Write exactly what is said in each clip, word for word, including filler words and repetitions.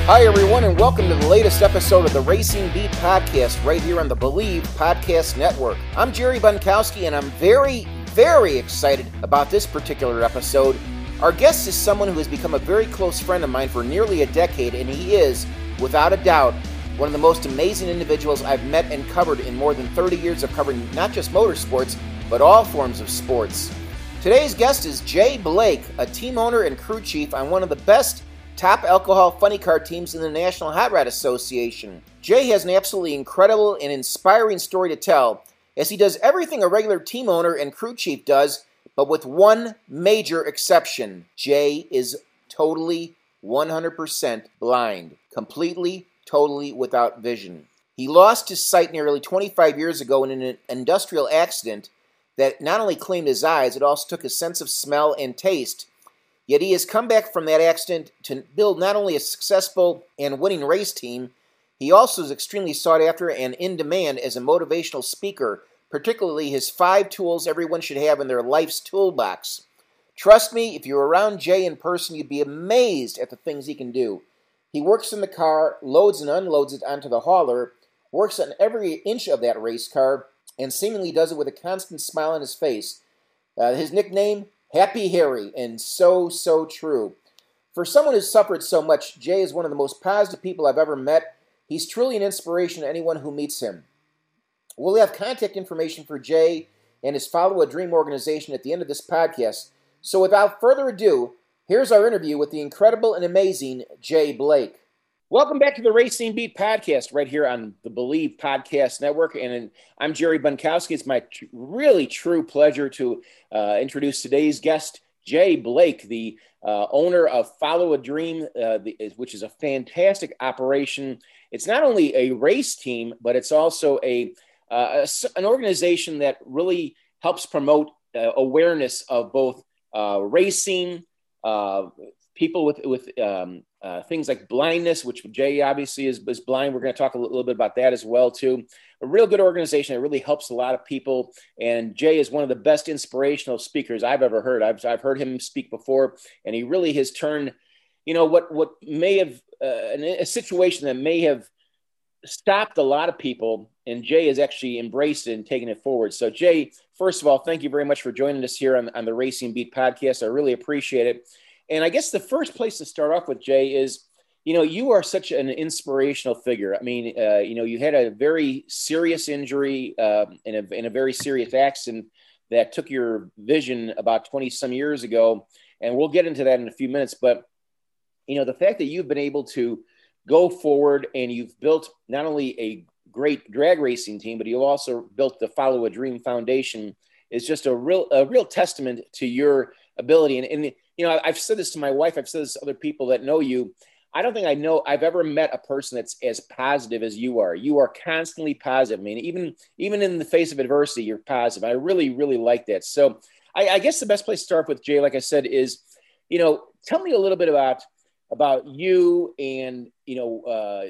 Hi, everyone, and welcome to the latest episode of the Racing Beat Podcast right here on the Believe Podcast Network. I'm Jerry Bunkowski, and I'm very, very excited about this particular episode. Our guest is someone who has become a very close friend of mine for nearly a decade, and he is, without a doubt, one of the most amazing individuals I've met and covered in more than thirty years of covering not just motorsports, but all forms of sports. Today's guest is Jay Blake, a team owner and crew chief on one of the best top alcohol funny car teams in the National Hot Rod Association. Jay has an absolutely incredible and inspiring story to tell, as he does everything a regular team owner and crew chief does, but with one major exception. Jay is totally one hundred percent blind, completely, totally without vision. He lost his sight nearly twenty-five years ago in an industrial accident that not only claimed his eyes, it also took his sense of smell and taste. Yet he has come back from that accident to build not only a successful and winning race team, he also is extremely sought after and in demand as a motivational speaker, particularly his five tools everyone should have in their life's toolbox. Trust me, if you're around Jay in person, you'd be amazed at the things he can do. He works in the car, loads and unloads it onto the hauler, works on every inch of that race car, and seemingly does it with a constant smile on his face. Uh, his nickname? Happy Harry, and so, so true. For someone who's suffered so much, Jay is one of the most positive people I've ever met. He's truly an inspiration to anyone who meets him. We'll have contact information for Jay and his Follow a Dream organization at the end of this podcast. So without further ado, here's our interview with the incredible and amazing Jay Blake. Welcome back to the Racing Beat Podcast right here on the Believe Podcast Network. And I'm Jerry Bunkowski. It's my tr- really true pleasure to uh, introduce today's guest, Jay Blake, the uh, owner of Follow a Dream, uh, the, which is a fantastic operation. It's not only a race team, but it's also a, uh, a an organization that really helps promote uh, awareness of both uh, racing, uh, people with with um, uh, things like blindness, which Jay obviously is, is blind. We're going to talk a little bit about that as well too. A real good organization that really helps a lot of people. And Jay is one of the best inspirational speakers I've ever heard. I've I've heard him speak before, and he really has turned, you know, what what may have uh, a situation that may have stopped a lot of people, and Jay has actually embraced it and taken it forward. So Jay, first of all, thank you very much for joining us here on, on the Racing Beat Podcast. I really appreciate it. And I guess the first place to start off with, Jay, is, you know, you are such an inspirational figure. I mean, uh, you know, you had a very serious injury uh, in, a, in a very serious accident that took your vision about twenty some years ago. And we'll get into that in a few minutes. But, you know, the fact that you've been able to go forward and you've built not only a great drag racing team, but you've also built the Follow a Dream Foundation is just a real, a real testament to your ability. And, and you know, I've said this to my wife, I've said this to other people that know you. I don't think I know I've ever met a person that's as positive as you are. You are constantly positive. I mean, even, even in the face of adversity, you're positive. I really, really like that. So I, I guess the best place to start with, Jay, like I said, is, you know, tell me a little bit about, about you and, you know, uh,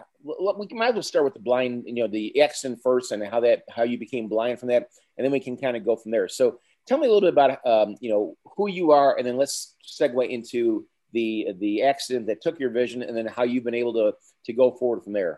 we might as well start with the blind, you know, the accident first and how that, how you became blind from that. And then we can kind of go from there. So tell me a little bit about, um, you know, who you are, and then let's segue into the the accident that took your vision, and then how you've been able to to go forward from there.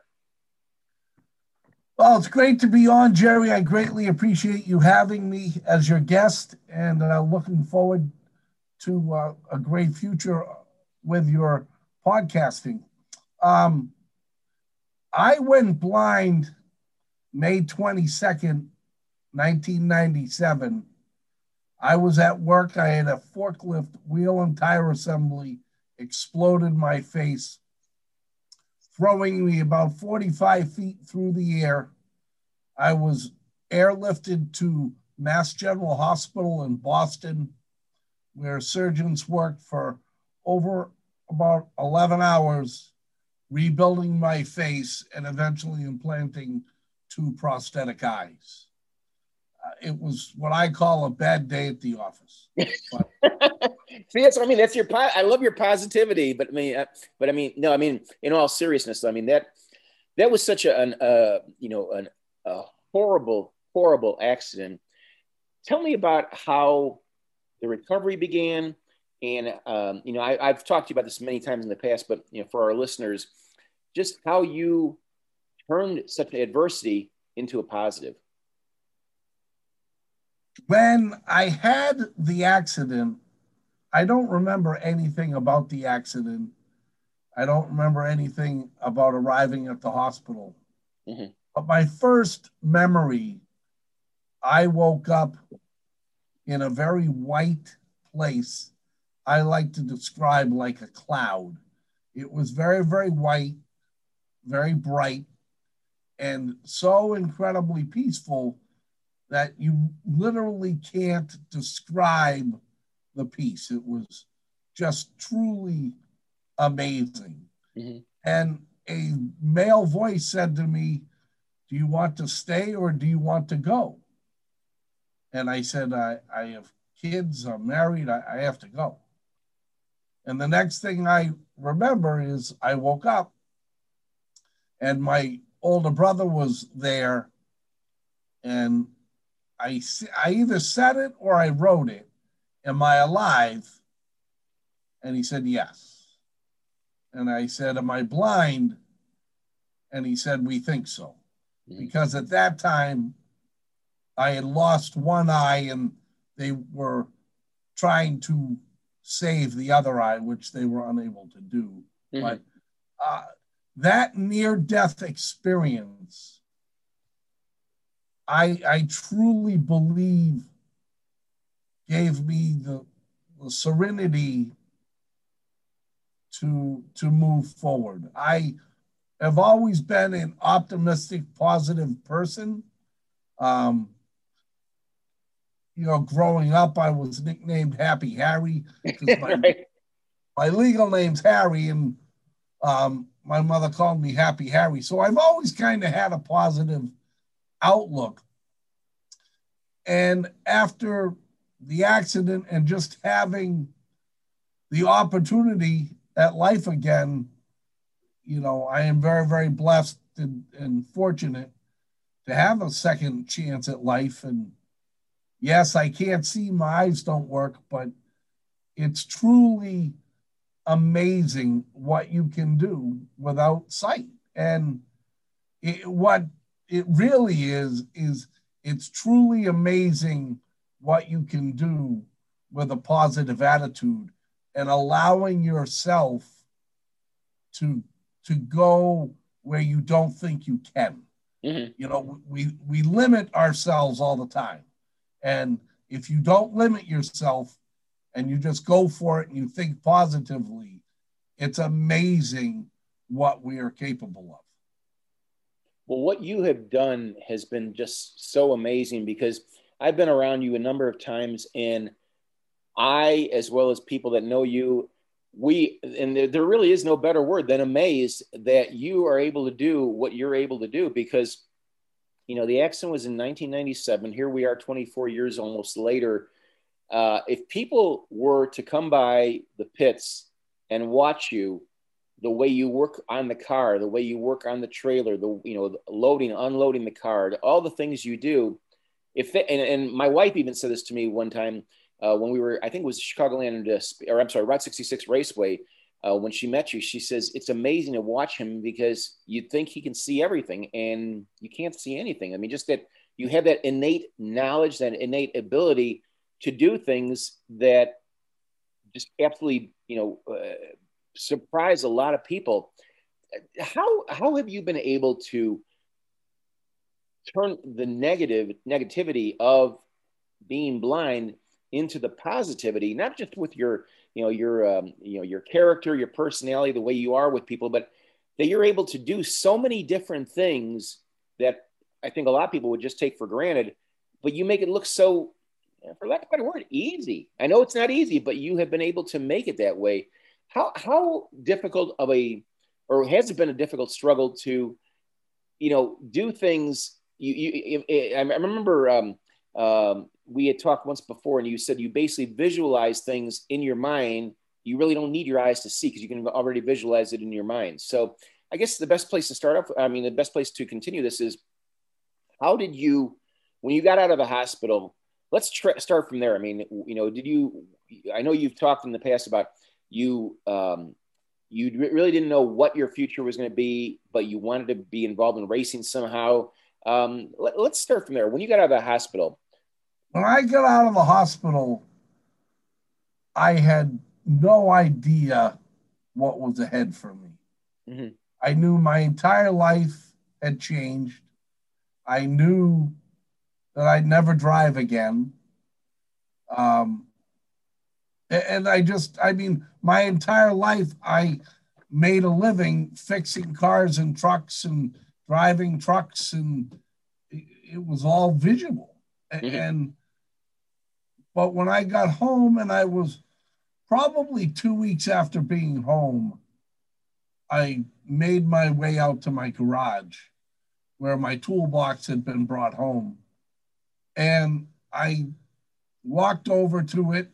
Well, it's great to be on, Jerry. I greatly appreciate you having me as your guest, and uh, looking forward to uh, a great future with your podcasting. Um, I went blind May twenty-second, nineteen ninety-seven. I was at work. I had a forklift wheel and tire assembly explode in my face, throwing me about forty-five feet through the air. I was airlifted to Mass General Hospital in Boston, where surgeons worked for over about eleven hours, rebuilding my face and eventually implanting two prosthetic eyes. Uh, it was what I call a bad day at the office. But, See, that's, I mean, that's your, po- I love your positivity, but I mean, uh, but I mean, no, I mean, in all seriousness, I mean, that, that was such a, an, uh, you know, an, a horrible, horrible accident. Tell me about how the recovery began, And, um, you know, I, I've talked to you about this many times in the past, but, you know, for our listeners, just how you turned such adversity into a positive. When I had the accident, I don't remember anything about the accident. I don't remember anything about arriving at the hospital. Mm-hmm. But my first memory, I woke up in a very white place. I like to describe like a cloud. It was very, very white, very bright, and so incredibly peaceful that you literally can't describe the peace. It was just truly amazing. Mm-hmm. And a male voice said to me, "Do you want to stay or do you want to go?" And I said, I, I have kids, I'm married, I, I have to go. And the next thing I remember is I woke up and my older brother was there, and I, I either said it or I wrote it. "Am I alive?" And he said, "Yes." And I said, "Am I blind?" And he said, "We think so." Mm-hmm. Because at that time, I had lost one eye and they were trying to save the other eye, which they were unable to do. Mm-hmm. But uh, that near-death experience, I, I truly believe gave me the, the serenity to, to move forward. I have always been an optimistic, positive person. Um, you know, growing up, I was nicknamed Happy Harry because my, right. my legal name's Harry, and um, my mother called me Happy Harry. So I've always kind of had a positive outlook. And after the accident and just having the opportunity at life again, you know, I am very, very blessed and, and fortunate to have a second chance at life. And yes, I can't see, my eyes don't work, but it's truly amazing what you can do without sight. And it, what it really is, is it's truly amazing what you can do with a positive attitude and allowing yourself to, to go where you don't think you can. Mm-hmm. You know, we, we limit ourselves all the time. And if you don't limit yourself and you just go for it and you think positively, it's amazing what we are capable of. Well, what you have done has been just so amazing, because I've been around you a number of times, and I, as well as people that know you, we, and there, there really is no better word than amazed that you are able to do what you're able to do, because, you know, the accident was in nineteen ninety-seven. Here we are twenty-four years almost later. Uh, if people were to come by the pits and watch you, the way you work on the car, the way you work on the trailer, the, you know, loading, unloading the car, all the things you do, if they, and, and my wife even said this to me one time uh, when we were, I think it was Chicagoland, or I'm sorry, Route sixty-six Raceway. Uh, when she met you, she says, it's amazing to watch him because you think he can see everything and you can't see anything. I mean, just that you have that innate knowledge, that innate ability to do things that just absolutely, you know, uh, surprise a lot of people. How, how have you been able to turn the negative negativity of being blind into the positivity, not just with your, you know, your, um, you know, your character, your personality, the way you are with people, but that you're able to do so many different things that I think a lot of people would just take for granted, but you make it look so, for lack of a better word, easy. I know it's not easy, but you have been able to make it that way. How, how difficult of a, or has it been a difficult struggle to, you know, do things? You, you, I remember um, um, we had talked once before, and you said you basically visualize things in your mind. You really don't need your eyes to see because you can already visualize it in your mind. So I guess the best place to start off, I mean, the best place to continue this is, how did you, when you got out of the hospital, let's try, start from there. I mean, you know, did you, I know you've talked in the past about you, um, you really didn't know what your future was going to be, but you wanted to be involved in racing somehow. Um, let, let's start from there. When you got out of the hospital. When I got out of the hospital, I had no idea what was ahead for me. Mm-hmm. I knew my entire life had changed. I knew that I'd never drive again. Um, and I just, I mean, my entire life, I made a living fixing cars and trucks and driving trucks, and it was all visual. Mm-hmm. And, but when I got home, and I was probably two weeks after being home, I made my way out to my garage where my toolbox had been brought home. And I walked over to it,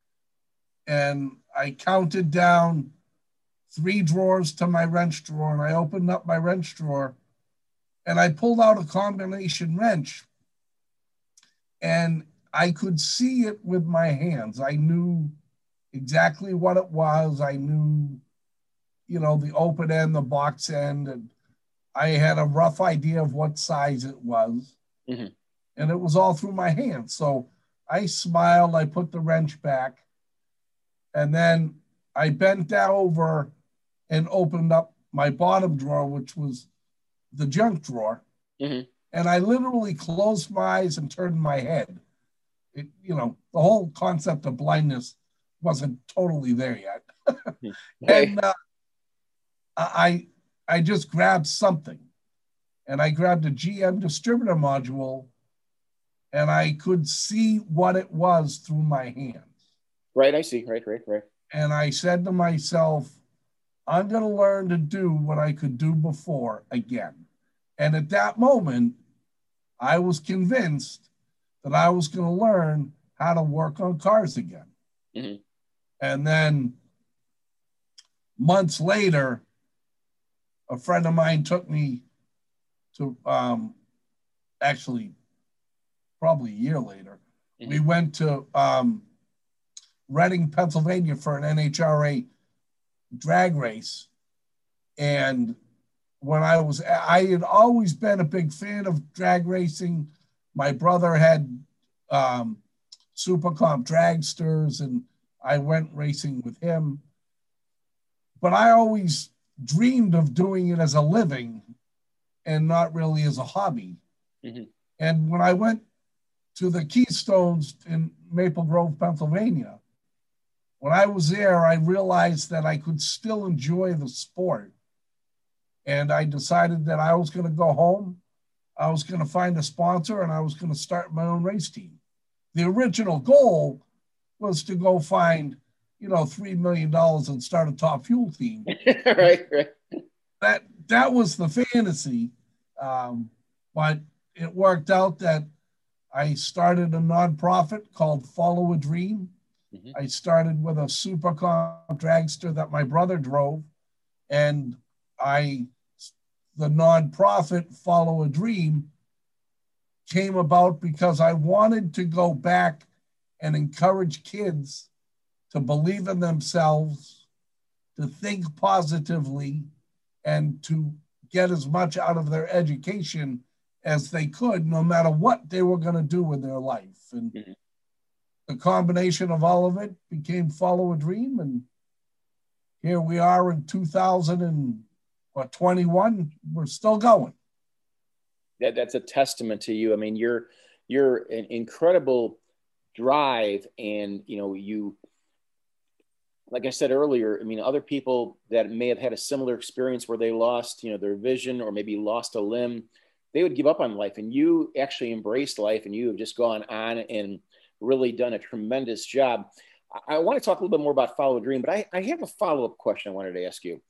and I counted down three drawers to my wrench drawer, and I opened up my wrench drawer, and I pulled out a combination wrench, and I could see it with my hands. I knew exactly what it was. I knew, you know, the open end, the box end, and I had a rough idea of what size it was. Mm-hmm. And it was all through my hands. So I smiled, I put the wrench back, and then I bent down over and opened up my bottom drawer, which was the junk drawer. Mm-hmm. And I literally closed my eyes and turned my head. It, you know, the whole concept of blindness wasn't totally there yet. Hey. And uh, I, I just grabbed something, and I grabbed a G M distributor module, and I could see what it was through my hands. Right, I see. Right, right, right. And I said to myself, I'm going to learn to do what I could do before again. And at that moment, I was convinced that I was going to learn how to work on cars again. Mm-hmm. And then months later, a friend of mine took me to, um, actually, probably a year later, mm-hmm. we went to um, Reading, Pennsylvania for an N H R A drag race. And when I was, I had always been a big fan of drag racing. My brother had um, Supercomp dragsters, and I went racing with him. But I always dreamed of doing it as a living and not really as a hobby. Mm-hmm. And when I went to the Keystones in Maple Grove, Pennsylvania, when I was there, I realized that I could still enjoy the sport. And I decided that I was going to go home, I was going to find a sponsor, and I was going to start my own race team. The original goal was to go find, you know, three million dollars and start a Top Fuel team. right, right. That, that was the fantasy. Um, but it worked out that I started a nonprofit called Follow a Dream. Mm-hmm. I started with a Supercomp dragster that my brother drove, and I, the nonprofit Follow a Dream came about because I wanted to go back and encourage kids to believe in themselves, to think positively, and to get as much out of their education as they could, no matter what they were going to do with their life. And mm-hmm. the combination of all of it became Follow a Dream. And here we are in two thousand twenty-one, we're still going. That, that's a testament to you. I mean, you're, you're an incredible drive, and, you know, you, like I said earlier, I mean, other people that may have had a similar experience where they lost, you know, their vision or maybe lost a limb, they would give up on life. And you actually embraced life, and you have just gone on and really done a tremendous job. I, I want to talk a little bit more about Follow a Dream, but I, I have a follow-up question I wanted to ask you.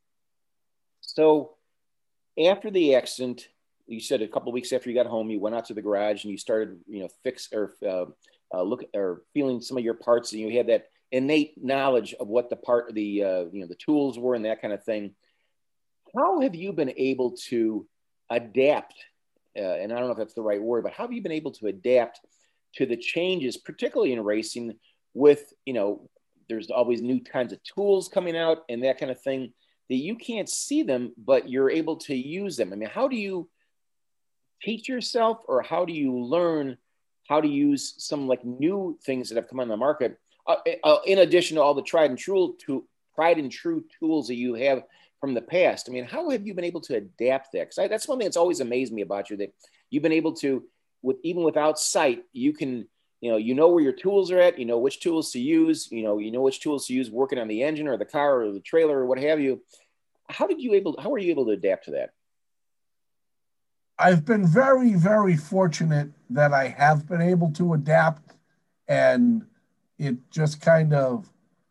So after the accident, you said a couple of weeks after you got home, you went out to the garage and you started, you know, fix or uh, uh, look or feeling some of your parts, and you had that innate knowledge of what the part of the, uh, you know, the tools were and that kind of thing. How have you been able to adapt? Uh, and I don't know if that's the right word, but how have you been able to adapt to the changes, particularly in racing with, you know, there's always new kinds of tools coming out and that kind of thing that you can't see them, but you're able to use them. I mean, how do you teach yourself, or how do you learn how to use some like new things that have come on the market, uh, uh, in addition to all the tried and true to tried and true tools that you have from the past? I mean, how have you been able to adapt that? Because that's one thing that's always amazed me about you, that you've been able to, with even without sight, you can, you know, you know where your tools are at, you know which tools to use, you know, you know which tools to use working on the engine or the car or the trailer or what have you. How did you able, how were you able to adapt to that? I've been very, very fortunate that I have been able to adapt, and it just kind of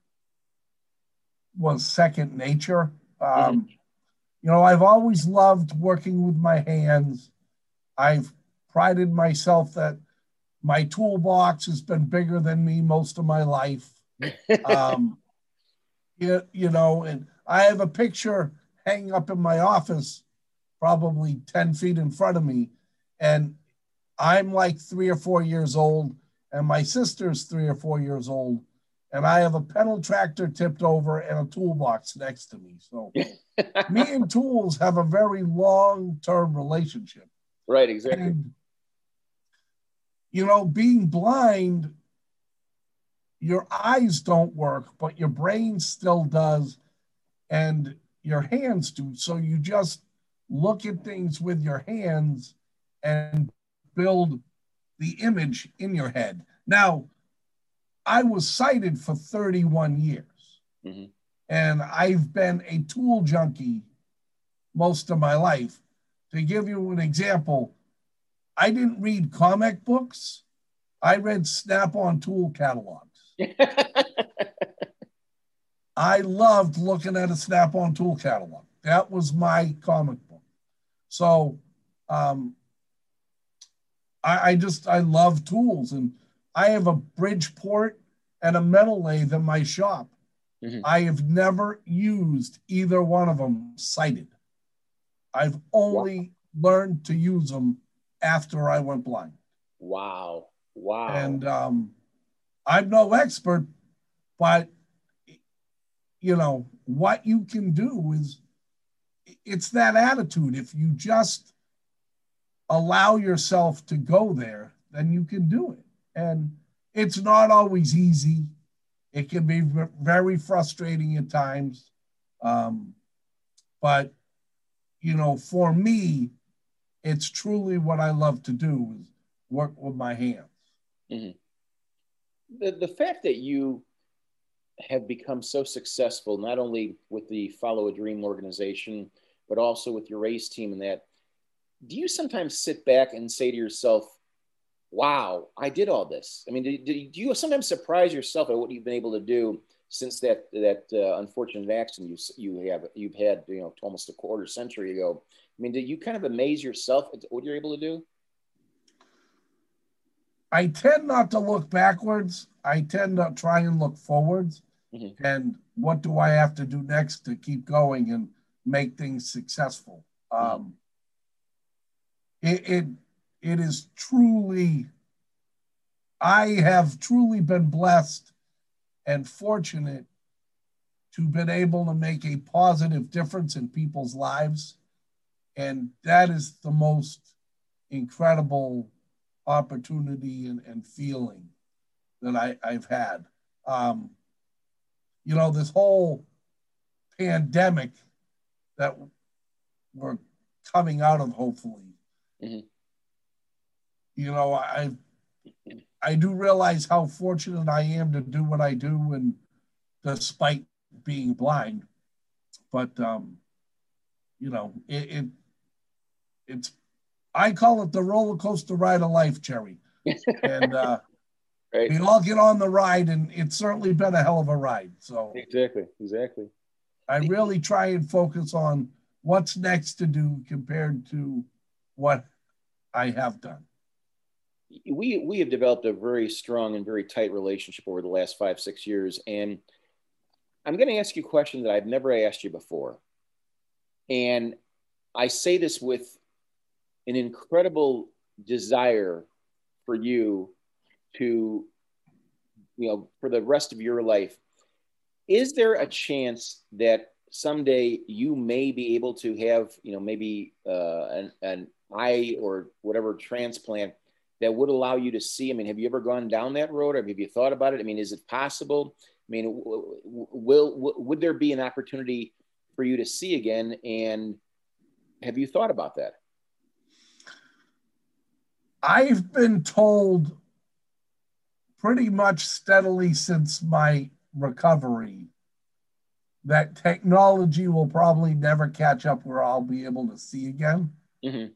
was second nature. Um, mm-hmm. You know, I've always loved working with my hands. I've prided myself that my toolbox has been bigger than me most of my life. um, you, you know, and I have a picture hanging up in my office, probably ten feet in front of me. And I'm like three or four years old, and my sister's three or four years old. And I have a pedal tractor tipped over and a toolbox next to me. So me and tools have a very long-term relationship. Right, exactly. And, you know, being blind, your eyes don't work, but your brain still does, and your hands do. So you just look at things with your hands and build the image in your head. Now, I was sighted for thirty-one years, mm-hmm. and I've been a tool junkie most of my life. To give you an example, I didn't read comic books. I read Snap-on tool catalogs. I loved looking at a Snap-on tool catalog. That was my comic book. So um, I, I just, I love tools. And I have a Bridgeport and a metal lathe in my shop. Mm-hmm. I have never used either one of them sighted. I've only wow. learned to use them after I went blind. Wow. Wow. And um, I'm no expert, but, you know, what you can do is, it's that attitude. If you just allow yourself to go there, then you can do it. And it's not always easy. It can be very frustrating at times. Um, but, you know, for me, it's truly what I love to do, is work with my hands. Mm-hmm. The, the fact that you have become so successful, not only with the Follow a Dream organization, but also with your race team and that, do you sometimes sit back and say to yourself, wow, I did all this? I mean, do, do you sometimes surprise yourself at what you've been able to do since that that uh, unfortunate accident you you have you've had, you know, almost a quarter century ago? I mean, do you kind of amaze yourself at what you're able to do? I tend not to look backwards. I tend to try and look forwards. Mm-hmm. And what do I have to do next to keep going and make things successful? Mm-hmm. Um, it, it it is truly, I have truly been blessed and fortunate to have been able to make a positive difference in people's lives. And that is the most incredible opportunity and, and feeling that I, I've had. Um, you know, this whole pandemic that we're coming out of, hopefully, mm-hmm. you know, I I do realize how fortunate I am to do what I do, and despite being blind. But um, you know, it, it it's I call it the roller coaster ride of life, Jerry. And uh, right. we all get on the ride, and it's certainly been a hell of a ride. So exactly, exactly. I really try and focus on what's next to do compared to what I have done. We we have developed a very strong and very tight relationship over the last five, six years. And I'm going to ask you a question that I've never asked you before. And I say this with an incredible desire for you to, you know, for the rest of your life, is there a chance that someday you may be able to have, you know, maybe uh, an, an eye or whatever transplant that would allow you to see? I mean, have you ever gone down that road, or have you thought about it? I mean, is it possible? I mean, will, will would there be an opportunity for you to see again? And have you thought about that? I've been told pretty much steadily since my recovery that technology will probably never catch up where I'll be able to see again. Mm-hmm.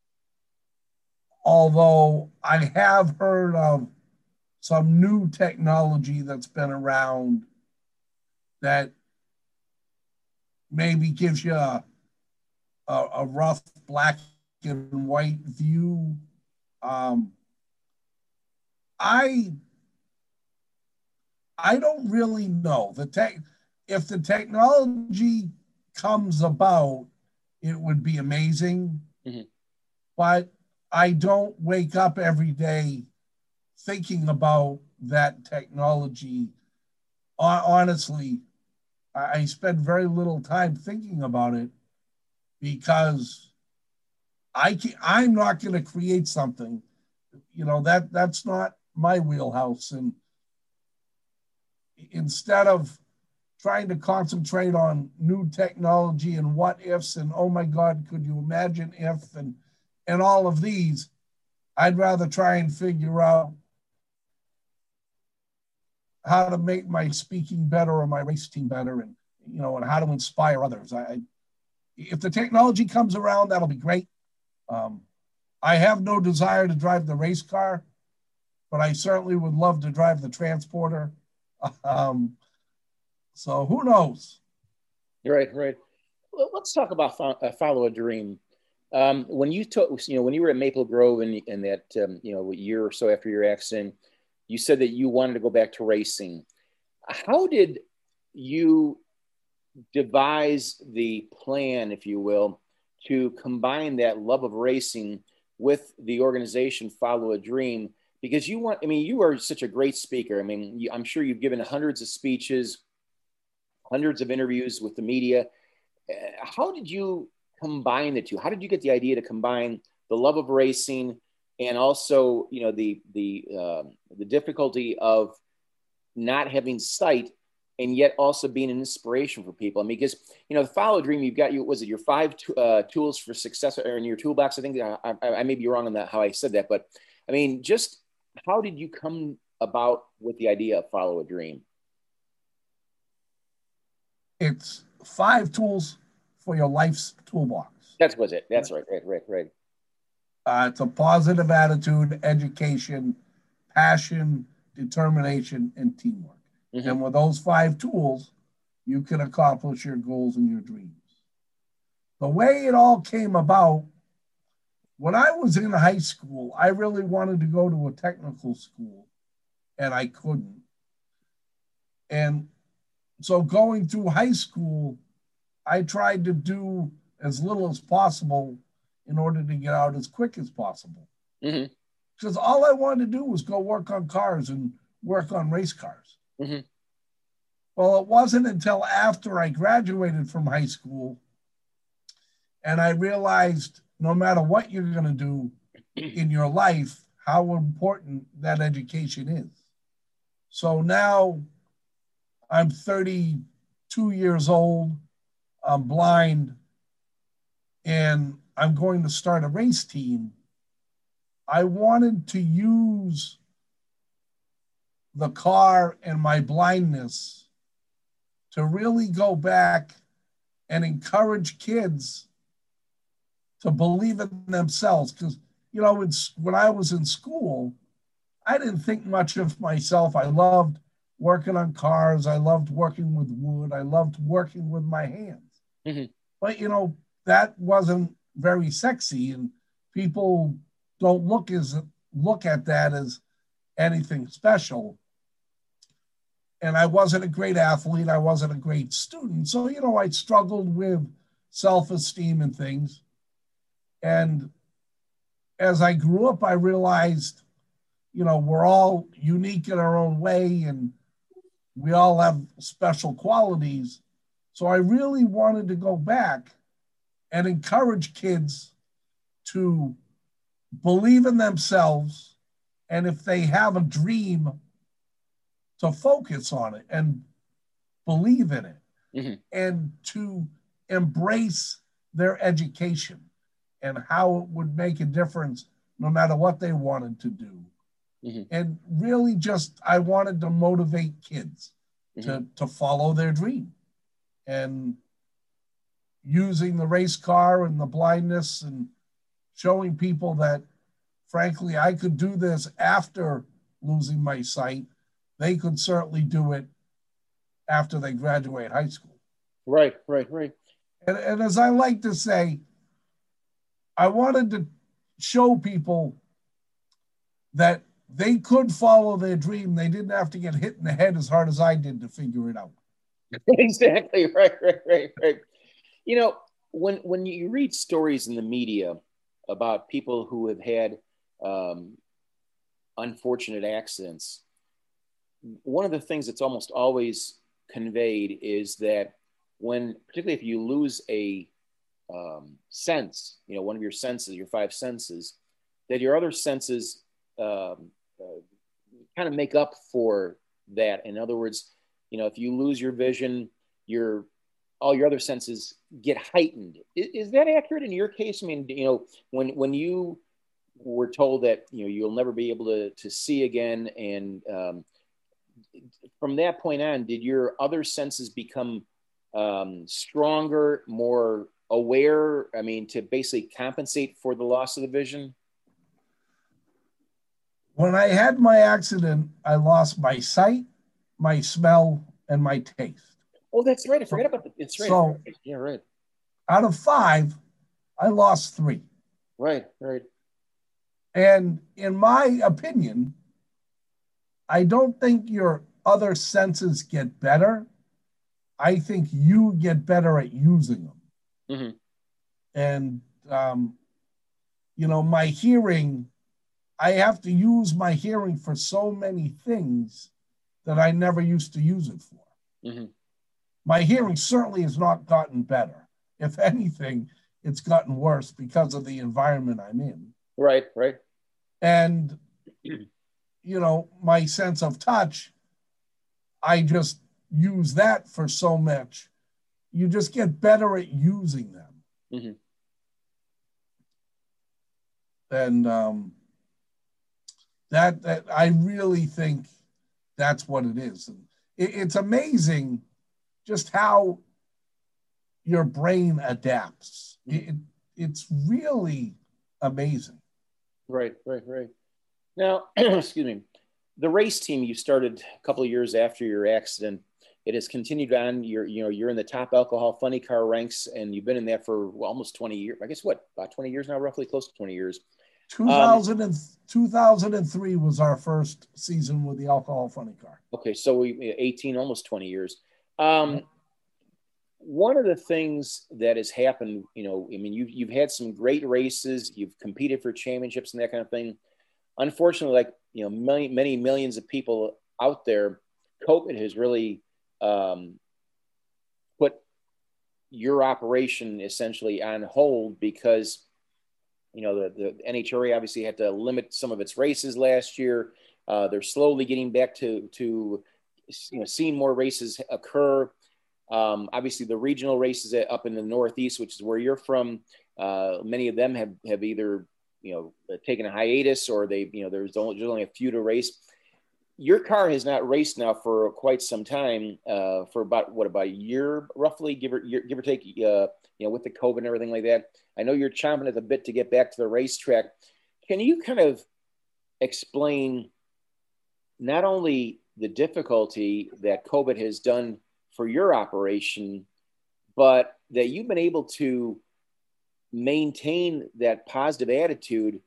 Although I have heard of some new technology that's been around that maybe gives you a, a, a rough black and white view. Um, I I don't really know. The tech, if the technology comes about, it would be amazing. Mm-hmm. But I don't wake up every day thinking about that technology. Honestly, I spend very little time thinking about it because I can, I'm not going to create something. You know, that that's not my wheelhouse. And instead of trying to concentrate on new technology and what ifs and, oh my God, could you imagine if, and, and all of these, I'd rather try and figure out how to make my speaking better or my race team better, and, you know, and how to inspire others. I, if the technology comes around, that'll be great. Um, I have no desire to drive the race car, but I certainly would love to drive the transporter. Um, so who knows? Right, right. Well, let's talk about fo- uh, Follow a Dream. Um, when you took, you know, when you were at Maple Grove in, in that, um, you know, a year or so after your accident, you said that you wanted to go back to racing. How did you devise the plan, if you will, to combine that love of racing with the organization Follow a Dream? Because you want, I mean, you are such a great speaker. I mean, you, I'm sure you've given hundreds of speeches, hundreds of interviews with the media. Uh, how did you combine the two? How did you get the idea to combine the love of racing and also, you know, the the uh, the difficulty of not having sight, and yet also being an inspiration for people? I mean, because, you know, the Follow a Dream, you've got, you was it your five uh, tools for success, or in your toolbox? I think I, I, I may be wrong on that, how I said that, but I mean, just how did you come about with the idea of Follow a Dream? It's five tools for your life's toolbox. That's was it. That's right, right, right, right. Uh, it's a positive attitude, education, passion, determination, and teamwork. Mm-hmm. And with those five tools, you can accomplish your goals and your dreams. The way it all came about, when I was in high school, I really wanted to go to a technical school, and I couldn't. And so going through high school, I tried to do as little as possible in order to get out as quick as possible. Mm-hmm. Because all I wanted to do was go work on cars and work on race cars. Mm-hmm. Well, it wasn't until after I graduated from high school and I realized no matter what you're going to do in your life, how important that education is. So now I'm thirty-two years old, I'm blind, and I'm going to start a race team. I wanted to use the car and my blindness to really go back and encourage kids to believe in themselves. Because, you know, it's, when I was in school, I didn't think much of myself. I loved working on cars. I loved working with wood. I loved working with my hands. Mm-hmm. But, you know, that wasn't very sexy, and people don't look as look at that as anything special. And I wasn't a great athlete. I wasn't a great student. So, you know, I struggled with self-esteem and things. And as I grew up, I realized, you know, we're all unique in our own way and we all have special qualities. So I really wanted to go back and encourage kids to believe in themselves. And if they have a dream, to focus on it and believe in it, mm-hmm. and to embrace their education and how it would make a difference no matter what they wanted to do. Mm-hmm. And really just, I wanted to motivate kids mm-hmm. to, to follow their dream. And using the race car and the blindness and showing people that, frankly, I could do this after losing my sight. They could certainly do it after they graduate high school. Right, right, right. And, and as I like to say, I wanted to show people that they could follow their dream. They didn't have to get hit in the head as hard as I did to figure it out. Exactly, right, right, right, right. You know, when when you read stories in the media about people who have had um, unfortunate accidents, one of the things that's almost always conveyed is that when, particularly if you lose a um, sense, you know, one of your senses, your five senses, that your other senses um, uh, kind of make up for that. In other words, you know, if you lose your vision, your all your other senses get heightened. Is, is that accurate in your case? I mean, you know, when when you were told that, you know, you'll never be able to to see again, and um, from that point on, did your other senses become um, stronger, more aware? I mean, to basically compensate for the loss of the vision? When I had my accident, I lost my sight, my smell, and my taste. Oh, that's right. I forgot about the, it's right. So, yeah, right. Out of five, I lost three. Right, right. And in my opinion, I don't think your other senses get better. I think you get better at using them. Mm-hmm. And, um, you know, my hearing, I have to use my hearing for so many things that I never used to use it for. Mm-hmm. My hearing certainly has not gotten better. If anything, it's gotten worse because of the environment I'm in. Right, right. And, you know, my sense of touch, I just use that for so much. You just get better at using them. Mm-hmm. And um, that, that I really think that's what it is. And it, it's amazing just how your brain adapts. It, it's really amazing. Right, right, right. Now, excuse me, the race team you started a couple of years after your accident, it has continued on. You're, you know, you're in the top alcohol funny car ranks, and you've been in that for well, almost twenty years. I guess what, about twenty years now, roughly, close to twenty years. two thousand and, um, two thousand three was our first season with the alcohol funny car. Okay, so we eighteen, almost twenty years. Um, one of the things that has happened, you know, I mean, you've, you've had some great races, you've competed for championships and that kind of thing. Unfortunately, like, you know, many, many millions of people out there, COVID has really um, put your operation essentially on hold because, you know, the, the N H R A obviously had to limit some of its races last year. Uh, they're slowly getting back to, to, you know, seeing more races occur. Um, obviously, the regional races up in the Northeast, which is where you're from, uh, many of them have, have either, you know, taken a hiatus or they, you know, there's only, there's only a few to race. Your car has not raced now for quite some time, uh, for about, what, about a year, roughly, give or, give or take, uh, you know, with the COVID and everything like that. I know you're chomping at the bit to get back to the racetrack. Can you kind of explain not only the difficulty that COVID has done for your operation, but that you've been able to maintain that positive attitude,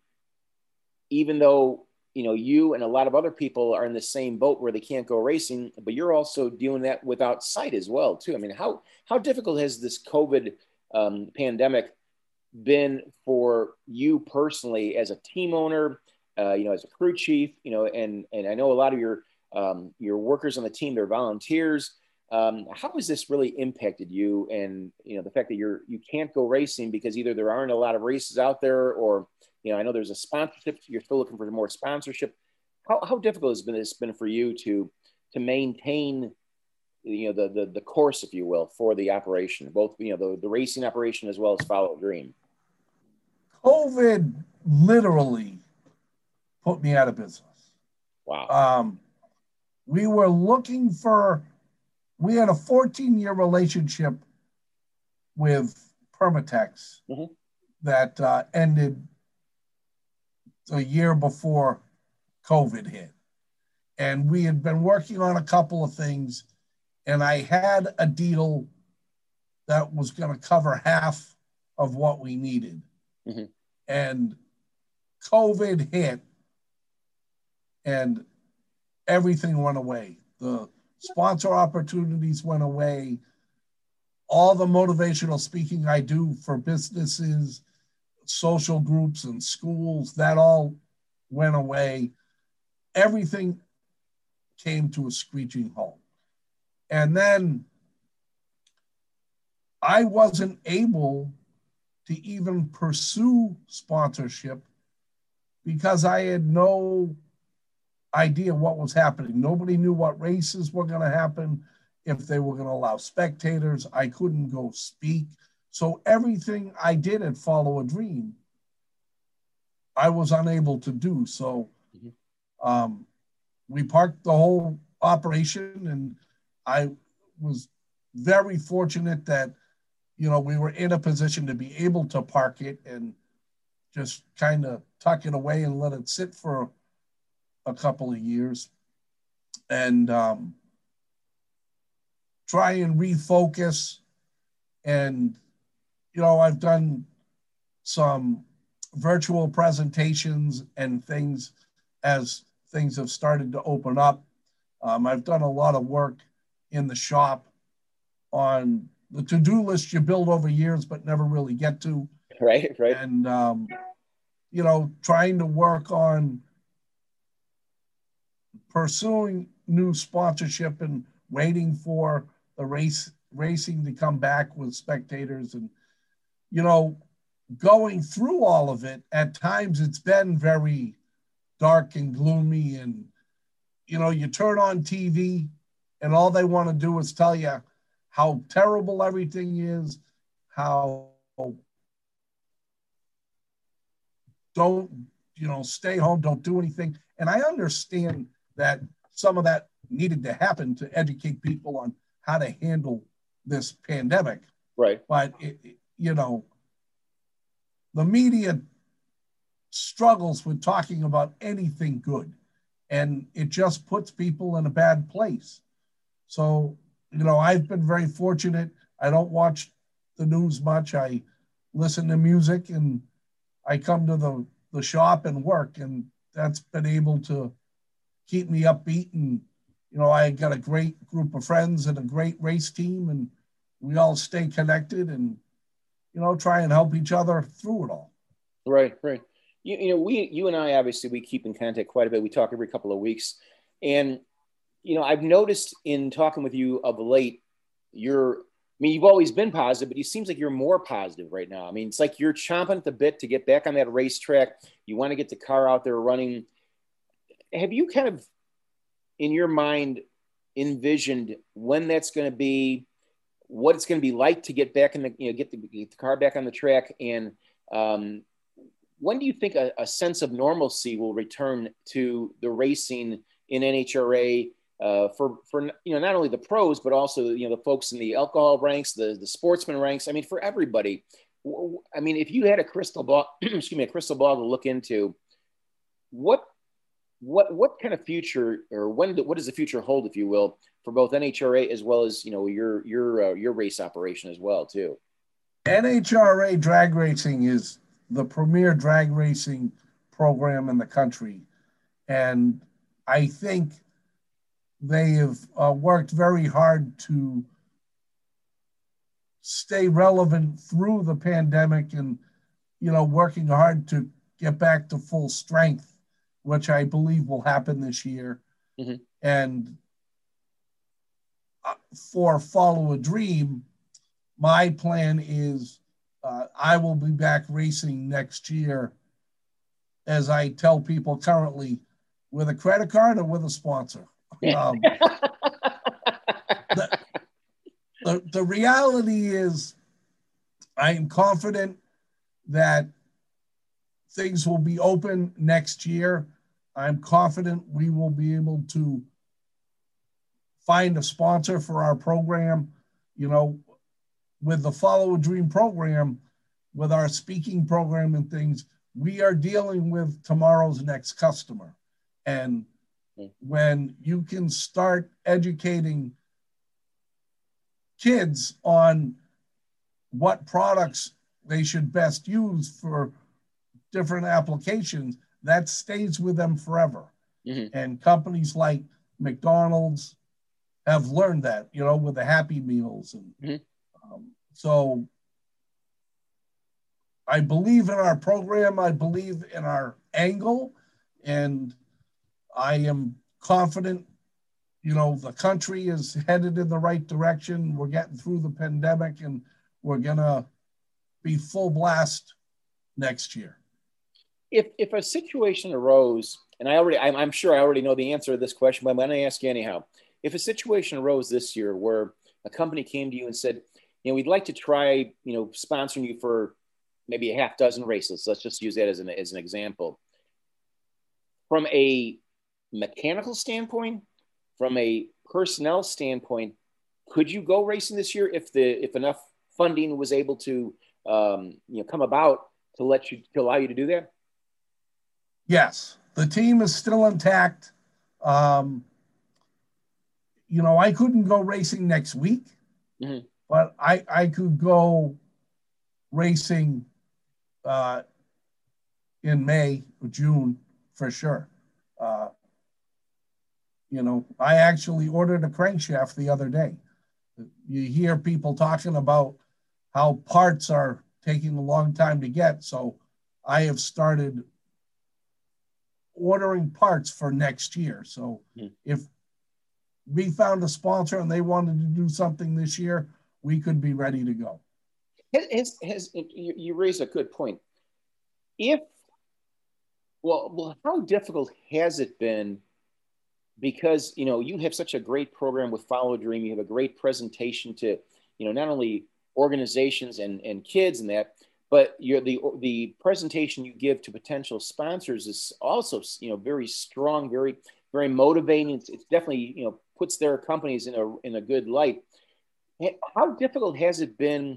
even though, you know, you and a lot of other people are in the same boat where they can't go racing, but you're also doing that without sight as well, too. I mean, how, how difficult has this COVID um, pandemic been for you personally as a team owner, uh, you know, as a crew chief, you know, and and I know a lot of your um, your workers on the team, they're volunteers. Um, how has this really impacted you? And you know, the fact that you're you can't go racing because either there aren't a lot of races out there, or you know, I know there's a sponsorship. You're still looking for more sponsorship. How how difficult has been this been for you to to maintain, you know, the the the course, if you will, for the operation, both you know the the racing operation as well as Follow a Dream? COVID literally put me out of business. Wow. Um, we were looking for, we had a fourteen year relationship with Permatex mm-hmm. that uh, ended a year before COVID hit. And we had been working on a couple of things, and I had a deal that was going to cover half of what we needed. Mm-hmm. And COVID hit, and everything went away. The sponsor opportunities went away. All the motivational speaking I do for businesses, social groups, and schools, that all went away. Everything came to a screeching halt. And then I wasn't able to even pursue sponsorship because I had no idea what was happening. Nobody knew what races were going to happen, if they were going to allow spectators. I couldn't go speak. So everything I did at Follow a Dream, I was unable to do. So um, we parked the whole operation, and I was very fortunate that, you know, we were in a position to be able to park it and just kind of tuck it away and let it sit for a couple of years and um, try and refocus. And, you know, I've done some virtual presentations and things as things have started to open up. Um, I've done a lot of work in the shop on the to-do list you build over years but never really get to. Right, right. And, um, you know, trying to work on pursuing new sponsorship and waiting for the race racing to come back with spectators. And, you know, going through all of it, at times it's been very dark and gloomy. And, you know, you turn on T V and all they want to do is tell you how terrible everything is, how don't, you know, stay home, don't do anything. And I understand that some of that needed to happen to educate people on how to handle this pandemic. Right. But, it, it, you know, the media struggles with talking about anything good, and it just puts people in a bad place. So, you know, I've been very fortunate. I don't watch the news much. I listen to music, and I come to the, the shop and work, and that's been able to keep me upbeat. And, you know, I got a great group of friends and a great race team, and we all stay connected and, you know, try and help each other through it all. Right, right. You, you know, we, you and I, obviously, we keep in contact quite a bit. We talk every couple of weeks. And, you know, I've noticed in talking with you of late, you're, I mean, you've always been positive, but it seems like you're more positive right now. I mean, it's like you're chomping at the bit to get back on that racetrack. You want to get the car out there running. Have you kind of, in your mind, envisioned when that's going to be, what it's going to be like to get back in the, you know, get the, get the car back on the track? And um, when do you think a, a sense of normalcy will return to the racing in N H R A uh, for, for, you know, not only the pros, but also, you know, the folks in the alcohol ranks, the, the sportsman ranks? I mean, for everybody. I mean, if you had a crystal ball, excuse me, a crystal ball to look into, what, what, what kind of future, or when, what does the future hold, if you will, for both N H R A as well as, you know, your, your, uh, your race operation as well, too? N H R A drag racing is the premier drag racing program in the country. And I think they have uh, worked very hard to stay relevant through the pandemic and, you know, working hard to get back to full strength. which I believe will happen this year. Mm-hmm. And for Follow a Dream, my plan is uh, I will be back racing next year, as I tell people currently, with a credit card or with a sponsor. Um, the, the, the reality is I am confident that things will be open next year. I'm confident we will be able to find a sponsor for our program. You know, with the Follow a Dream program, with our speaking program and things, we are dealing with tomorrow's next customer. And when you can start educating kids on what products they should best use for different applications, that stays with them forever. Mm-hmm. And companies like McDonald's have learned that, you know, with the Happy Meals. And mm-hmm. um, so I believe in our program. I believe in our angle. And I am confident, you know, the country is headed in the right direction. We're getting through the pandemic, and we're going to be full blast next year. If if a situation arose, and I already, I'm, I'm sure I already know the answer to this question, but I'm going to ask you anyhow. If a situation arose this year where a company came to you and said, you know, we'd like to try, you know, sponsoring you for maybe a half dozen races. Let's just use that as an, as an example. From a mechanical standpoint, from a personnel standpoint, could you go racing this year if the if enough funding was able to um, you know come about to let you to allow you to do that? Yes, the team is still intact. Um, you know, I couldn't go racing next week, mm-hmm. but I I could go racing uh, in May or June for sure. Uh, you know, I actually ordered a crankshaft the other day. You hear people talking about how parts are taking a long time to get. So I have started ordering parts for next year. So mm-hmm. if we found a sponsor and they wanted to do something this year, we could be ready to go. Has, has, you raised a good point. If, well, well, how difficult has it been? Because, you know, you have such a great program with Follow a Dream. You have a great presentation to, you know, not only organizations and, and kids and that, but you're the the presentation you give to potential sponsors is also, you know, very strong, very, very motivating. It's, it's definitely, you know, puts their companies in a in a good light. How difficult has it been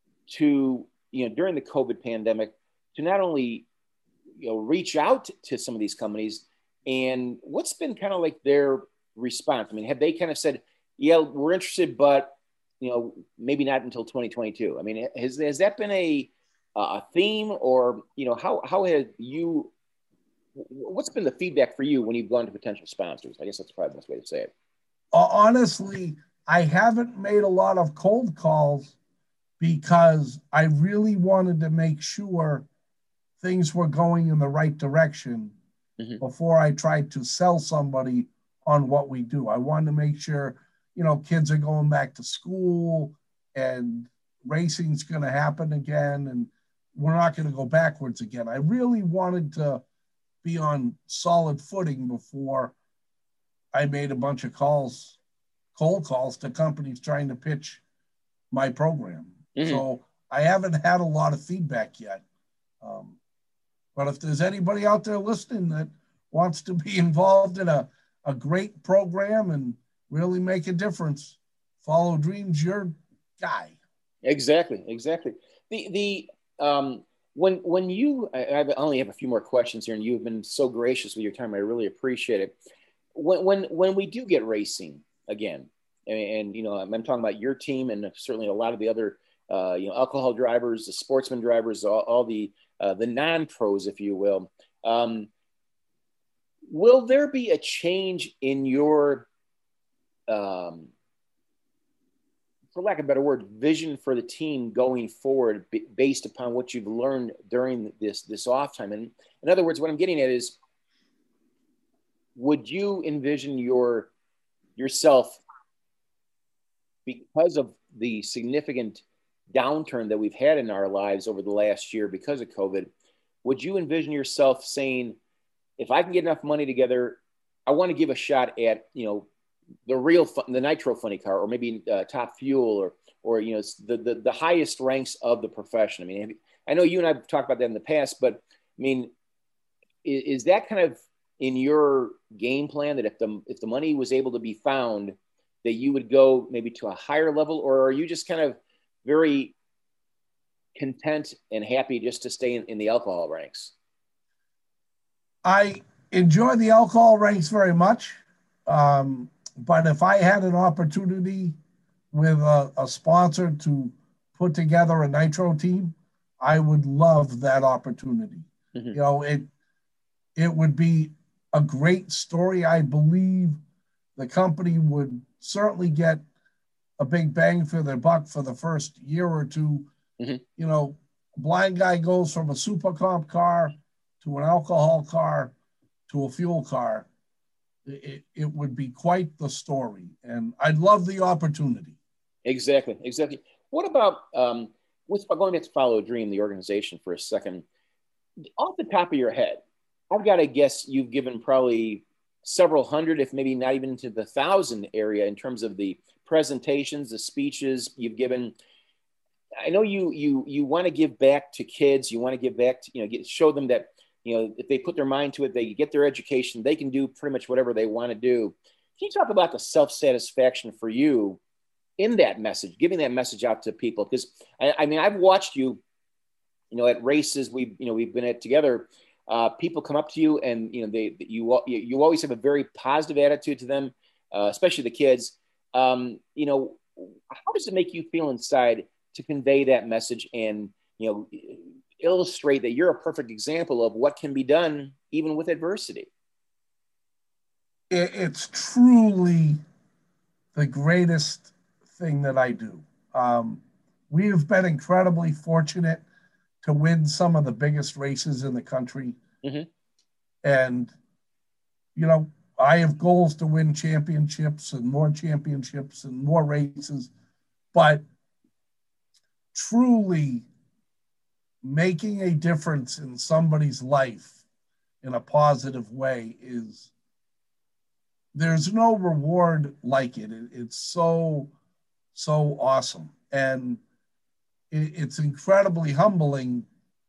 to, you know, during the COVID pandemic to not only, you know, reach out to some of these companies, and what's been kind of like their response? I mean, have they kind of said, yeah, we're interested, but, you know, maybe not until twenty twenty-two? I mean, has, has that been a, a theme, or, you know, how, how have you, what's been the feedback for you when you've gone to potential sponsors? I guess that's probably the best way to say it. Honestly, I haven't made a lot of cold calls because I really wanted to make sure things were going in the right direction mm-hmm. before I tried to sell somebody on what we do. I wanted to make sure, you know, kids are going back to school and racing's going to happen again, and we're not going to go backwards again. I really wanted to be on solid footing before I made a bunch of calls, cold calls to companies trying to pitch my program. Mm-hmm. So I haven't had a lot of feedback yet. Um, but if there's anybody out there listening that wants to be involved in a, a great program and really make a difference, Follow Dreams, your guy. Exactly, exactly. The the um, when when you, I, I only have a few more questions here, and you've been so gracious with your time. I really appreciate it. When when when we do get racing again, and, and you know, I'm, I'm talking about your team, and certainly a lot of the other, uh, you know, alcohol drivers, the sportsman drivers, all, all the uh, the non-pros, if you will. Um, will there be a change in your um, for lack of a better word, vision for the team going forward b- based upon what you've learned during this this off time? And in other words, what I'm getting at is, would you envision your yourself, because of the significant downturn that we've had in our lives over the last year because of COVID, would you envision yourself saying, if I can get enough money together, I want to give a shot at, you know, the real, fun, the Nitro Funny Car, or maybe uh, Top Fuel, or, or, you know, the, the, the highest ranks of the profession? I mean, I know you and I've talked about that in the past, but I mean, is, is that kind of in your game plan, that if the, if the money was able to be found, that you would go maybe to a higher level, or are you just kind of very content and happy just to stay in, in the alcohol ranks? I enjoy the alcohol ranks very much. Um, but if I had an opportunity with a, a sponsor to put together a Nitro team, I would love that opportunity. Mm-hmm. You know, it, it would be a great story. I believe the company would certainly get a big bang for their buck for the first year or two. Mm-hmm. You know, Blind Guy goes from a super comp car to an alcohol car to a fuel car. It, it would be quite the story, and I'd love the opportunity. Exactly, exactly. What about, um, with going back to Follow a Dream, the organization, for a second, off the top of your head, I've got to guess you've given probably several hundred, if maybe not even to the thousand area, in terms of the presentations, the speeches you've given. I know you you you want to give back to kids. You want to give back to, you know, get, show them that, you know, if they put their mind to it, they get their education, they can do pretty much whatever they want to do. Can you talk about the self-satisfaction for you in that message, giving that message out to people? Because I, I mean, I've watched you, you know, at races we've, you know, we've been at together. Uh, people come up to you, and, you know, they, you, you always have a very positive attitude to them, uh, especially the kids. Um, you know, how does it make you feel inside to convey that message and, you know, illustrate that you're a perfect example of what can be done even with adversity? It's truly the greatest thing that I do. Um, we have been incredibly fortunate to win some of the biggest races in the country. Mm-hmm. And, you know, I have goals to win championships and more championships and more races, but truly making a difference in somebody's life in a positive way is, there's no reward like it. it it's so, so awesome. And it, it's incredibly humbling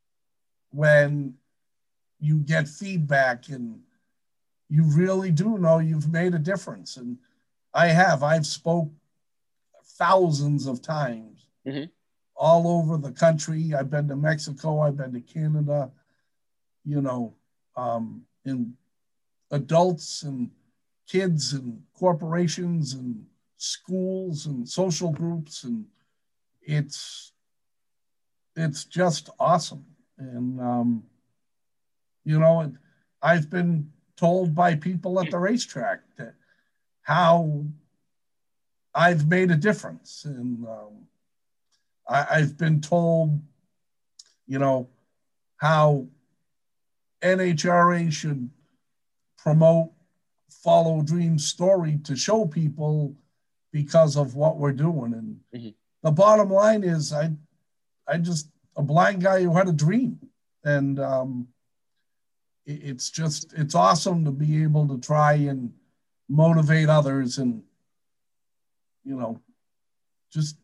when you get feedback and you really do know you've made a difference. And I have, I've spoke thousands of times. Mm-hmm. All over the country. I've been to Mexico. I've been to Canada, you know, um, in adults and kids and corporations and schools and social groups. And it's, it's just awesome. And, um, you know, I've been told by people at the racetrack that how I've made a difference. And, um, I, I've been told, you know, how N H R A should promote Follow Dream's story to show people because of what we're doing. And mm-hmm. the bottom line is I, I just a blind guy who had a dream. And um, it, it's just, it's awesome to be able to try and motivate others and, you know, just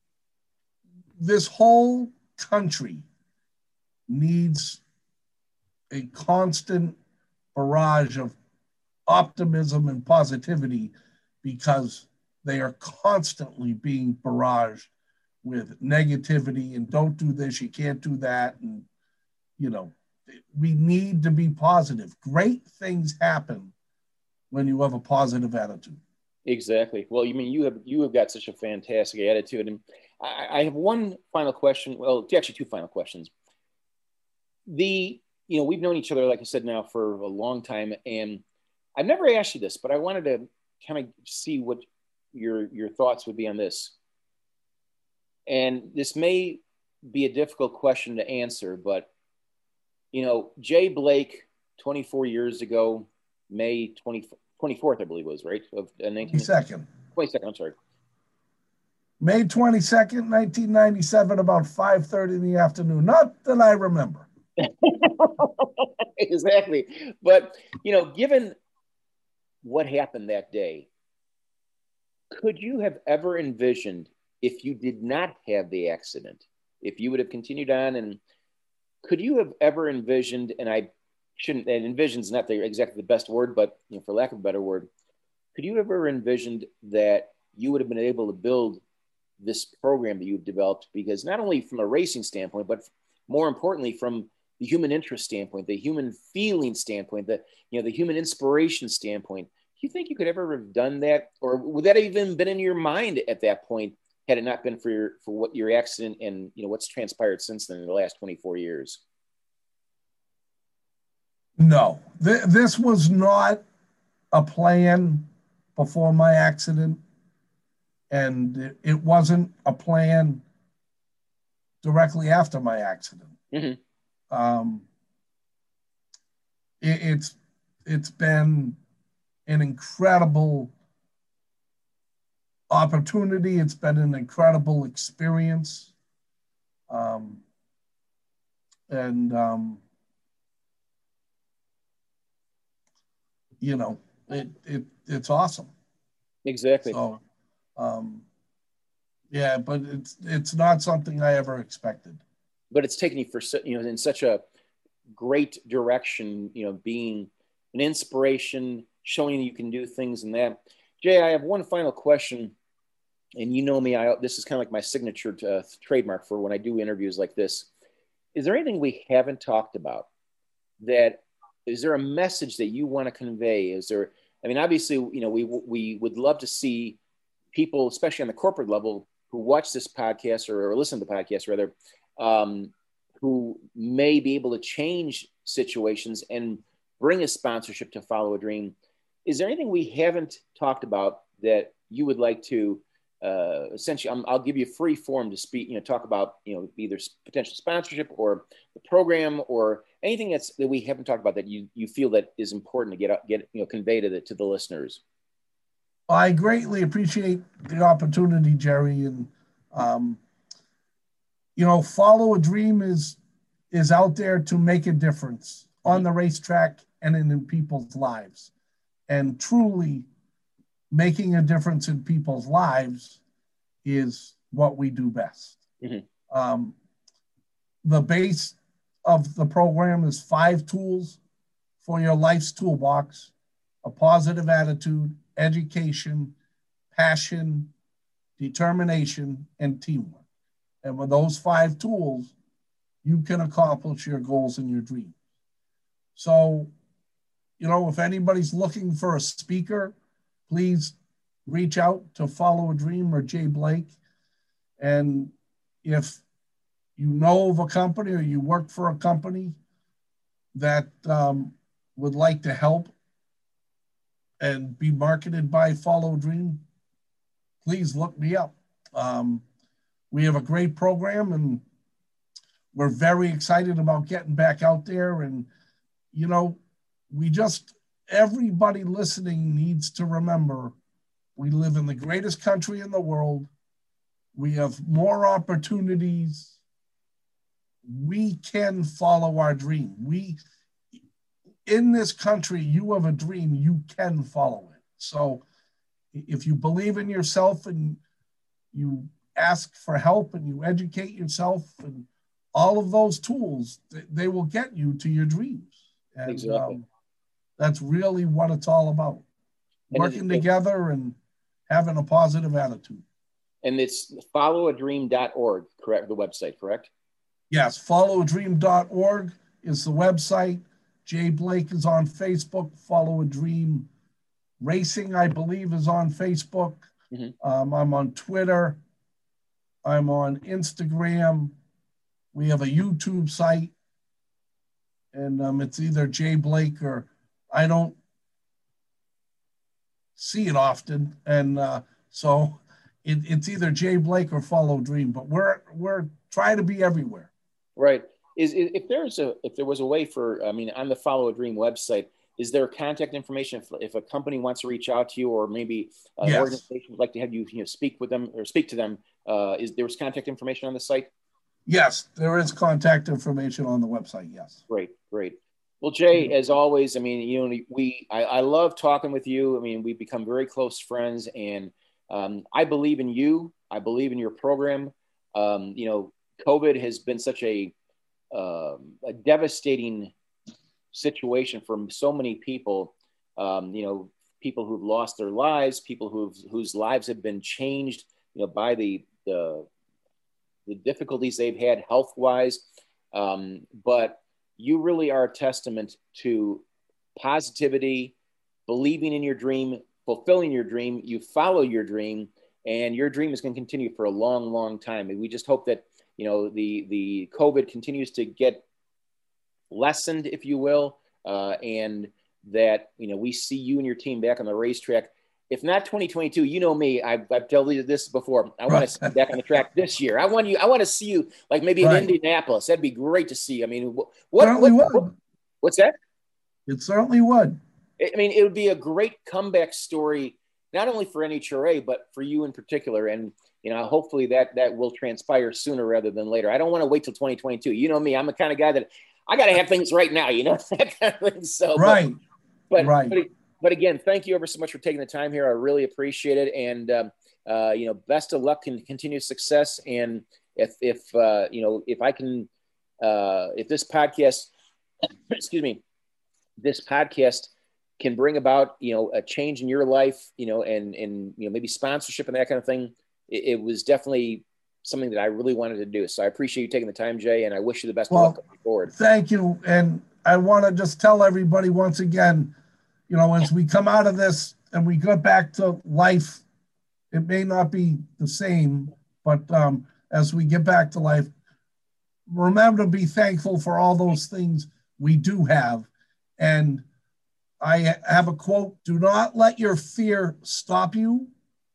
this whole country needs a constant barrage of optimism and positivity because they are constantly being barraged with negativity and don't do this, you can't do that. And, you know, we need to be positive. Great things happen when you have a positive attitude. Exactly. Well, you mean you have you have got such a fantastic attitude. And I, I have one final question. Well, actually two final questions. The, you know, we've known each other, like I said, now for a long time, and I've never asked you this, but I wanted to kind of see what your your thoughts would be on this. And this may be a difficult question to answer, but, you know, Jay Blake, twenty-four years ago, May twentieth, twenty-fourth, I believe it was, right? Of uh, nineteen twenty-second. twenty-second, I'm sorry. May twenty-second, nineteen ninety-seven, about five thirty in the afternoon. Not that I remember. Exactly. But, you know, given what happened that day, could you have ever envisioned, if you did not have the accident, if you would have continued on, and could you have ever envisioned, and I shouldn't, and envision is not the, exactly the best word, but you know, for lack of a better word, could you ever envisioned that you would have been able to build this program that you've developed? Because not only from a racing standpoint, but more importantly, from the human interest standpoint, the human feeling standpoint, the, you know, the human inspiration standpoint, do you think you could ever have done that? Or would that have even been in your mind at that point, had it not been for your, for what your accident and, you know, what's transpired since then in the last twenty-four years? No, Th- this was not a plan before my accident. And it, it wasn't a plan directly after my accident. Mm-hmm. Um, it, it's, it's been an incredible opportunity. It's been an incredible experience. Um, and, um, you know, it, it, it's awesome. Exactly. So, um, yeah, but it's, it's not something I ever expected. But it's taken you for, you know, in such a great direction, you know, being an inspiration, showing you can do things in that. Jay, I have one final question, and you know me, I, this is kind of like my signature to, uh, trademark for when I do interviews like this. Is there anything we haven't talked about that, is there a message that you want to convey? Is there, I mean, obviously, you know, we, we would love to see people, especially on the corporate level, who watch this podcast or, or listen to the podcast rather, um, who may be able to change situations and bring a sponsorship to Follow a Dream. Is there anything we haven't talked about that you would like to, uh, essentially, I'm, I'll give you free form to speak, you know, talk about, you know, either potential sponsorship or the program or anything that's, that we haven't talked about that you, you feel that is important to get up, get, you know, convey to the, to the listeners? I greatly appreciate the opportunity, Jerry. And, um, you know, Follow a Dream is, is out there to make a difference on the racetrack and in, in people's lives. And truly making a difference in people's lives is what we do best. Mm-hmm. Um, the base of the program is five tools for your life's toolbox: a positive attitude, education, passion, determination, and teamwork. And with those five tools, you can accomplish your goals and your dreams. So, you know, if anybody's looking for a speaker, please reach out to Follow a Dream or Jay Blake. And if you know of a company or you work for a company that um, would like to help and be marketed by Follow a Dream, please look me up. Um, we have a great program, and we're very excited about getting back out there. And, you know, we just, everybody listening needs to remember we live in the greatest country in the world. We have more opportunities. We can follow our dream. We, in this country, you have a dream, you can follow it. So if you believe in yourself and you ask for help and you educate yourself and all of those tools, they will get you to your dreams. And exactly. um, that's really what it's all about. And working together and having a positive attitude. And it's follow a dream dot org, correct? The website, correct? Yes, follow a dream dot org is the website. Jay Blake is on Facebook. Follow a Dream Racing, I believe, is on Facebook. Mm-hmm. Um, I'm on Twitter. I'm on Instagram. We have a YouTube site. And um, it's either Jay Blake or I don't see it often. And uh, so it, it's either Jay Blake or Follow Dream. But we're we're trying to be everywhere. Right. Is, is if there's a if there was a way for, I mean, on the Follow a Dream website, is there contact information if, if a company wants to reach out to you, or maybe an Yes. organization would like to have you, you know, speak with them or speak to them? Uh, is there was contact information on the site? Yes, there is contact information on the website. Yes. Great, great. Well, Jay, as always, I mean, you know, we I, I love talking with you. I mean, we've become very close friends, and um, I believe in you. I believe in your program. Um, you know, COVID has been such a um, a devastating situation for so many people. Um, you know, people who've lost their lives, people who've whose lives have been changed, you know, by the the the difficulties they've had health-wise. Um, but you really are a testament to positivity, believing in your dream, fulfilling your dream. You follow your dream, and your dream is going to continue for a long, long time. And we just hope that, you know, the, the COVID continues to get lessened, if you will, uh, and that, you know, we see you and your team back on the racetrack. If not twenty twenty-two, you know me, I've, I've told you this before. I want to see you back on the track this year. I want you, I want to see you like maybe Right. in Indianapolis. That'd be great to see. I mean, what, Certainly what, would. what what's that? It certainly would. I mean, it would be a great comeback story, not only for N H R A, but for you in particular. And, you know, hopefully that, that will transpire sooner rather than later. I don't want to wait till twenty twenty-two. You know me, I'm the kind of guy that I got to have things right now, you know, that kind of thing. So, Right. But, Right. but, but again, thank you ever so much for taking the time here. I really appreciate it. And, um, uh, you know, best of luck and continued success. And if, if, uh, you know, if I can, uh, if this podcast, excuse me, this podcast can bring about, you know, a change in your life, you know, and, and, you know, maybe sponsorship and that kind of thing, it, it was definitely something that I really wanted to do. So I appreciate you taking the time, Jay, and I wish you the best Well, of luck going forward. Thank you. And I want to just tell everybody once again, you know, as we come out of this and we go back to life, it may not be the same, but um, as we get back to life, remember to be thankful for all those things we do have. And I have a quote: do not let your fear stop you.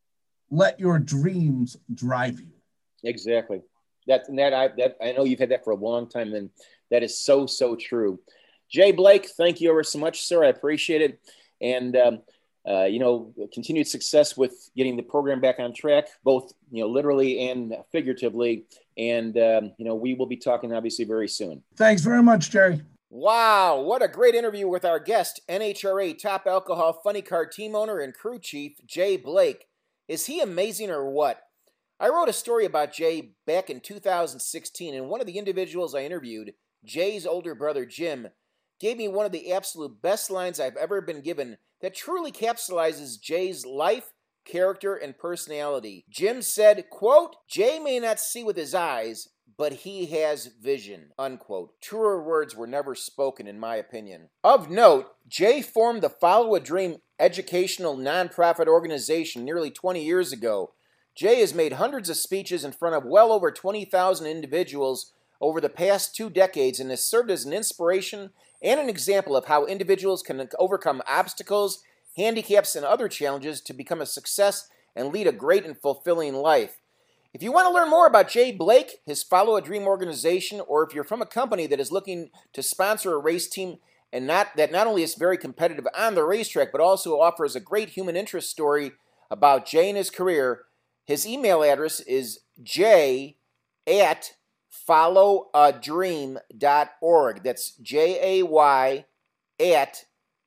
Let your dreams drive you. Exactly. That, and that, I, that, I know you've had that for a long time, and that is so, so true. Jay Blake, thank you ever so much, sir. I appreciate it. And, um, uh, you know, continued success with getting the program back on track, both, you know, literally and figuratively. And, um, you know, we will be talking obviously very soon. Thanks very much, Jerry. Wow, what a great interview with our guest, N H R A Top Alcohol Funny Car team owner and crew chief, Jay Blake. Is he amazing or what? I wrote a story about Jay back in two thousand sixteen, and one of the individuals I interviewed, Jay's older brother Jim, gave me one of the absolute best lines I've ever been given that truly capsulizes Jay's life, character, and personality. Jim said, quote, "Jay may not see with his eyes, but he has vision," unquote. Truer words were never spoken, in my opinion. Of note, Jay formed the Follow a Dream educational nonprofit organization nearly twenty years ago. Jay has made hundreds of speeches in front of well over twenty thousand individuals over the past two decades and has served as an inspiration and an example of how individuals can overcome obstacles, handicaps, and other challenges to become a success and lead a great and fulfilling life. If you want to learn more about Jay Blake, his Follow a Dream organization, or if you're from a company that is looking to sponsor a race team and not that not only is very competitive on the racetrack, but also offers a great human interest story about Jay and his career, his email address is jay at follow a dream dot org. That's J A Y at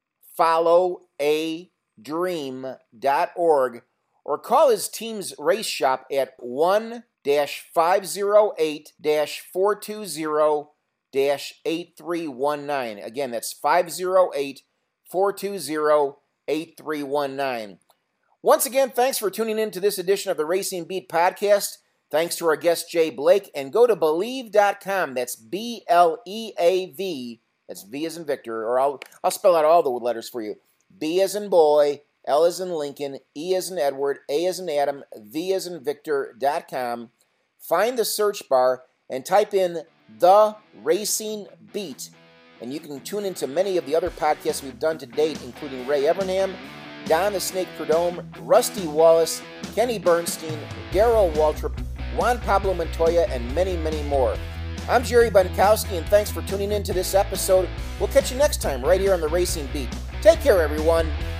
follow a dream dot org. Or call his team's race shop at one five oh eight, four two zero, eight three one nine. Again, that's five oh eight, four two zero, eight three one nine. Once again, thanks for tuning in to this edition of the Racing Beat podcast. Thanks to our guest, Jay Blake. And go to Believe dot com. That's B L E A V. That's V as in Victor, or I'll, I'll spell out all the letters for you. B as in boy, L as in Lincoln, E as in Edward, A as in Adam, V as in Victor dot com. Find the search bar and type in The Racing Beat. And you can tune into many of the other podcasts we've done to date, including Ray Evernham, Don the Snake Prudhomme, Rusty Wallace, Kenny Bernstein, Darrell Waltrip, Juan Pablo Montoya, and many, many more. I'm Jerry Bunkowski, and thanks for tuning in to this episode. We'll catch you next time right here on the Racing Beat. Take care, everyone.